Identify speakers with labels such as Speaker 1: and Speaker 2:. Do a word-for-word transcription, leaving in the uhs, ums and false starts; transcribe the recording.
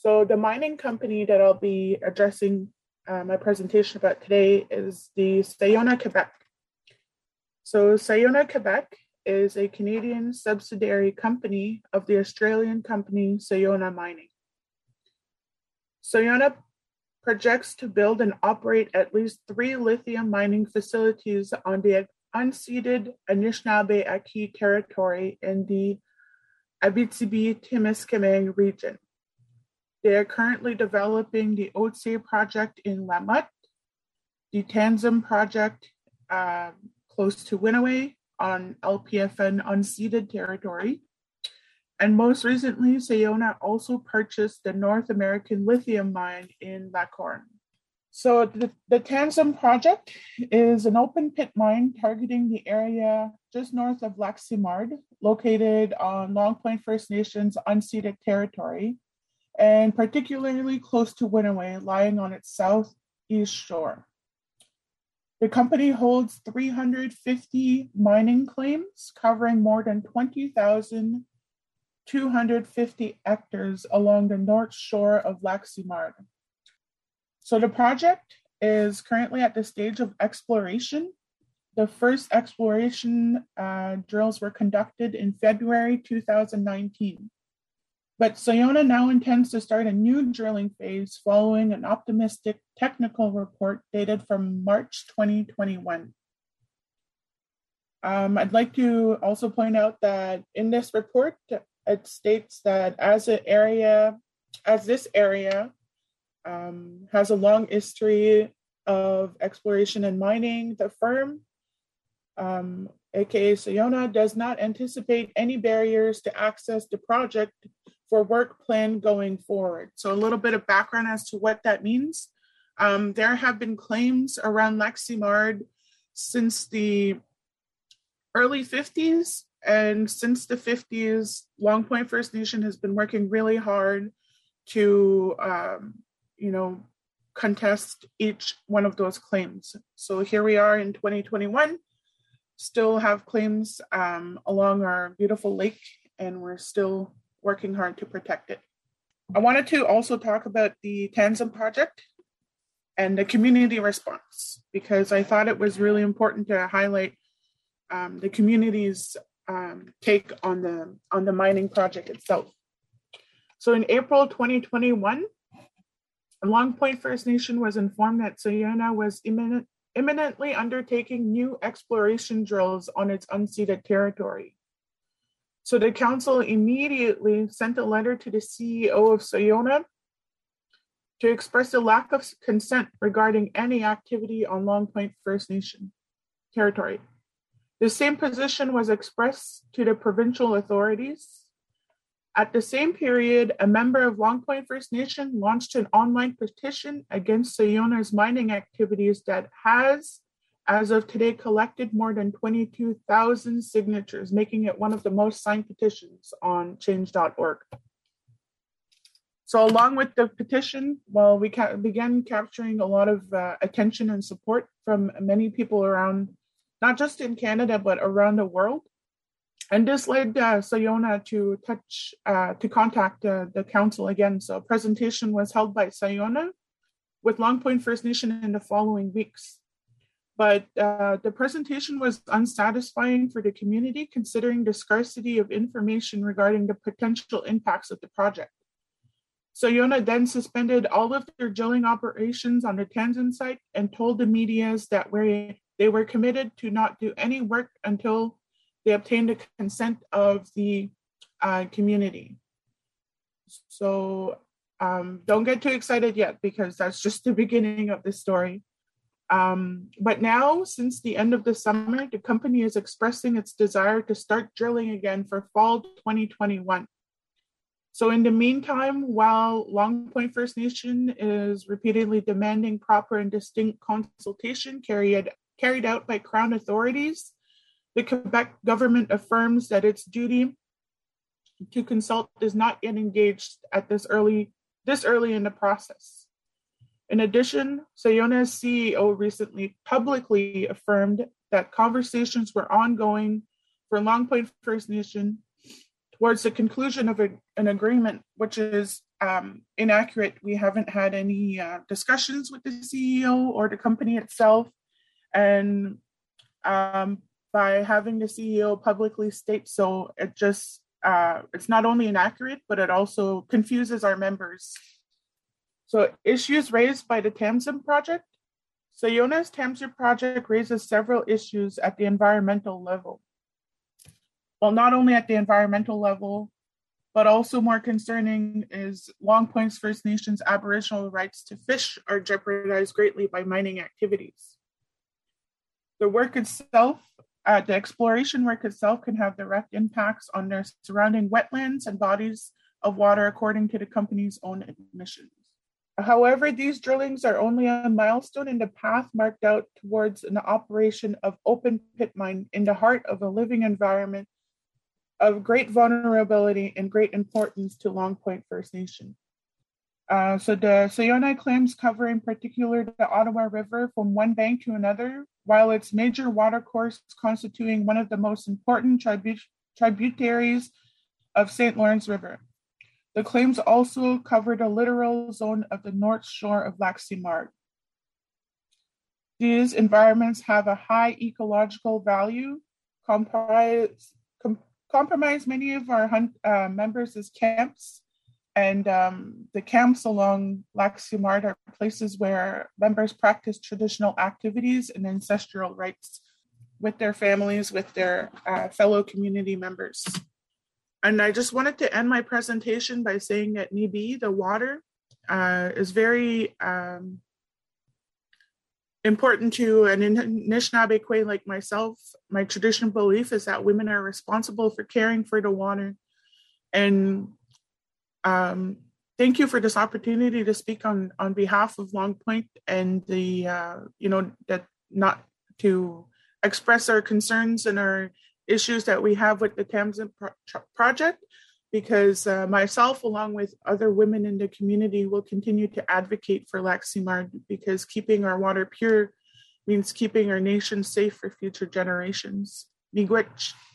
Speaker 1: So the mining company that I'll be addressing uh, my presentation about today is the Sayona Quebec. So Sayona Quebec is a Canadian subsidiary company of the Australian company Sayona Mining. Sayona projects to build and operate at least three lithium mining facilities on the unceded Anishinaabe-Aki territory in the Abitibi-Témiscamingue region. They are currently developing the Otse project in La Motte, the Tanzim project uh, close to Winaway on L P F N unceded territory. And most recently, Sayona also purchased the North American lithium mine in La Corne. So the, the Tanzim project is an open pit mine targeting the area just north of Lac Simard, located on Long Point First Nations unceded territory, and particularly close to Winaway, lying on its southeast shore. The company holds three hundred fifty mining claims covering more than twenty thousand two hundred fifty hectares along the north shore of Lac Simard. So the project is currently at the stage of exploration. The first exploration uh, drills were conducted in February two thousand nineteen. But Sayona now intends to start a new drilling phase following an optimistic technical report dated from March twenty twenty-one. Um, I'd like to also point out that in this report, it states that as an area, as this area um, has a long history of exploration and mining, the firm, um, aka Sayona, does not anticipate any barriers to access the project for work plan going forward. So a little bit of background as to what that means. Um, there have been claims around Lac Simard since the early fifties. And since the fifties, Long Point First Nation has been working really hard to, um, you know, contest each one of those claims. So here we are in twenty twenty-one, still have claims um, along our beautiful lake, and we're still working hard to protect it. I wanted to also talk about the Tanzim project and the community response, because I thought it was really important to highlight um, the community's um, take on the, on the mining project itself. So in April twenty twenty-one, Long Point First Nation was informed that Sayona was imminent, imminently undertaking new exploration drills on its unceded territory. So the council immediately sent a letter to the C E O of Sayona to express a lack of consent regarding any activity on Long Point First Nation territory. The same position was expressed to the provincial authorities. At the same period, a member of Long Point First Nation launched an online petition against Sayona's mining activities that has, as of today, collected more than twenty-two thousand signatures, making it one of the most signed petitions on change dot org. So along with the petition, well, we ca- began capturing a lot of uh, attention and support from many people around, not just in Canada, but around the world. And this led uh, Sayona to touch, uh, to contact uh, the council again. So a presentation was held by Sayona with Long Point First Nation in the following weeks. But uh, the presentation was unsatisfying for the community, considering the scarcity of information regarding the potential impacts of the project. Sayona then suspended all of their drilling operations on the Tanzim site and told the medias that where they were committed to not do any work until they obtained the consent of the uh, community. So um, don't get too excited yet, because that's just the beginning of the story. Um, but now, since the end of the summer, the company is expressing its desire to start drilling again for fall twenty twenty-one. So in the meantime, while Long Point First Nation is repeatedly demanding proper and distinct consultation carried, carried out by Crown authorities, the Quebec government affirms that its duty to consult is not yet engaged at this early, this early in the process. In addition, Sayona's C E O recently publicly affirmed that conversations were ongoing for Long Point First Nation towards the conclusion of a, an agreement, which is um, inaccurate. We haven't had any uh, discussions with the C E O or the company itself. And um, by having the C E O publicly state so, it just, uh, it's not only inaccurate, but it also confuses our members. So issues raised by the Tamsin project. Sayona's Tamsin project raises several issues at the environmental level. Well, not only at the environmental level, but also more concerning is Long Point's First Nations Aboriginal rights to fish are jeopardized greatly by mining activities. The work itself, uh, the exploration work itself can have direct impacts on their surrounding wetlands and bodies of water according to the company's own admissions. However, these drillings are only a milestone in the path marked out towards an operation of open pit mine in the heart of a living environment of great vulnerability and great importance to Long Point First Nation. Uh, so the Sayona claims cover in particular the Ottawa River from one bank to another, while its major watercourse constituting one of the most important tribu- tributaries of Saint Lawrence River. The claims also cover the littoral zone of the north shore of Lac Simard. These environments have a high ecological value, comprise, com- compromise many of our hunt, uh, members as camps, and um, the camps along Lac Simard are places where members practice traditional activities and ancestral rites with their families, with their uh, fellow community members. And I just wanted to end my presentation by saying that Nibi, the water, uh, is very um, important to an Anishinaabe Kwe like myself. My traditional belief is that women are responsible for caring for the water. And um, thank you for this opportunity to speak on, on behalf of Long Point and the, uh, you know, that not to express our concerns and our issues that we have with the Tamsin pro- project, because uh, myself, along with other women in the community, will continue to advocate for Lac Simard, because keeping our water pure means keeping our nation safe for future generations. Miigwech.